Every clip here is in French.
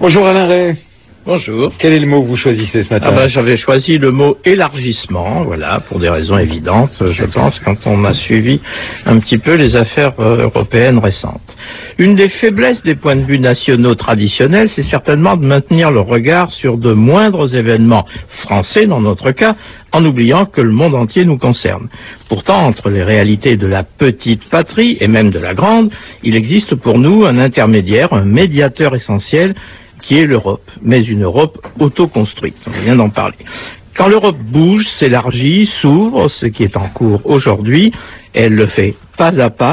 Bonjour Alain Ray. Bonjour. Quel est le mot que vous choisissez ce matin? J'avais choisi le mot élargissement, voilà, pour des raisons évidentes, je pense, quand on a suivi un petit peu les affaires européennes récentes. Une des faiblesses des points de vue nationaux traditionnels, c'est certainement de maintenir le regard sur de moindres événements français, dans notre cas, en oubliant que le monde entier nous concerne. Pourtant, entre les réalités de la petite patrie, et même de la grande, il existe pour nous un intermédiaire, un médiateur essentiel, qui est l'Europe, mais une Europe autoconstruite, on vient d'en parler. Quand l'Europe bouge, s'élargit, s'ouvre, ce qui est en cours aujourd'hui, elle le fait pas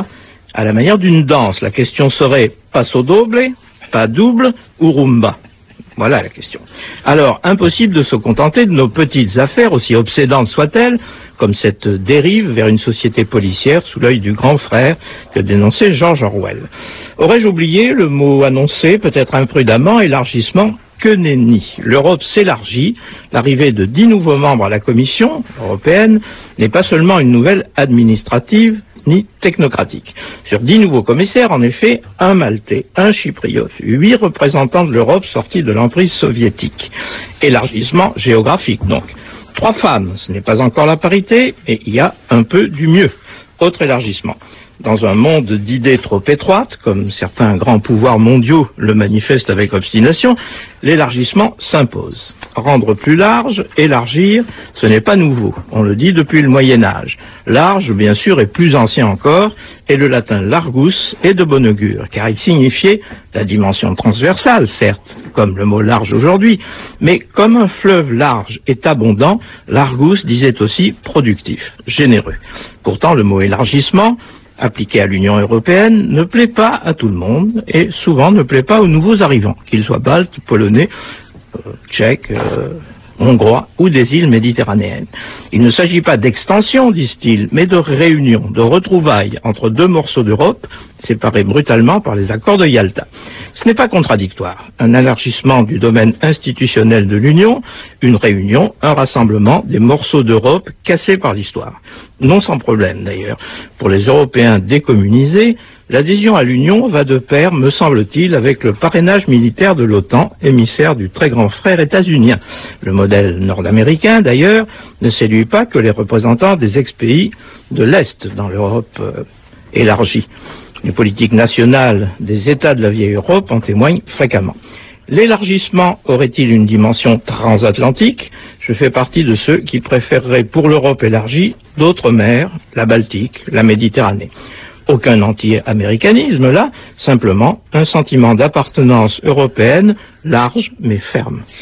à la manière d'une danse. La question serait passo doble, pas double ou rumba. Voilà la question. Alors, impossible de se contenter de nos petites affaires, aussi obsédantes soient-elles, comme cette dérive vers une société policière sous l'œil du grand frère que dénonçait George Orwell. Aurais-je oublié le mot annoncé, peut-être imprudemment, élargissement? Que nenni. L'Europe s'élargit. L'arrivée de 10 nouveaux membres à la Commission européenne n'est pas seulement une nouvelle administrative, ni technocratique. Sur 10 nouveaux commissaires, en effet, un Maltais, un Chypriote, 8 représentants de l'Europe sortis de l'emprise soviétique. Élargissement géographique, donc. 3 femmes, ce n'est pas encore la parité, et il y a un peu du mieux. Autre élargissement. Dans un monde d'idées trop étroites, comme certains grands pouvoirs mondiaux le manifestent avec obstination, l'élargissement s'impose. Rendre plus large, élargir, ce n'est pas nouveau. On le dit depuis le Moyen-Âge. Large, bien sûr, et plus ancien encore, et le latin largus est de bon augure, car il signifiait la dimension transversale, certes, comme le mot large aujourd'hui, mais comme un fleuve large est abondant, largus disait aussi productif, généreux. Pourtant, le mot élargissement, appliqué à l'Union européenne, ne plaît pas à tout le monde, et souvent ne plaît pas aux nouveaux arrivants, qu'ils soient baltes, polonais, tchèques, hongrois ou des îles méditerranéennes. Il ne s'agit pas d'extension, disent-ils, mais de réunion, de retrouvailles entre 2 morceaux d'Europe séparés brutalement par les accords de Yalta. Ce n'est pas contradictoire. Un élargissement du domaine institutionnel de l'Union, une réunion, un rassemblement des morceaux d'Europe cassés par l'histoire. Non sans problème d'ailleurs. Pour les Européens décommunisés, l'adhésion à l'Union va de pair, me semble-t-il, avec le parrainage militaire de l'OTAN, émissaire du très grand frère états-unien. Le modèle nord-américain, d'ailleurs, ne séduit pas que les représentants des ex-pays de l'Est dans l'Europe élargie. Les politiques nationales des États de la vieille Europe en témoignent fréquemment. L'élargissement aurait-il une dimension transatlantique? Je fais partie de ceux qui préféreraient pour l'Europe élargie d'autres mers, la Baltique, la Méditerranée. Aucun anti-américanisme là, simplement un sentiment d'appartenance européenne large mais ferme.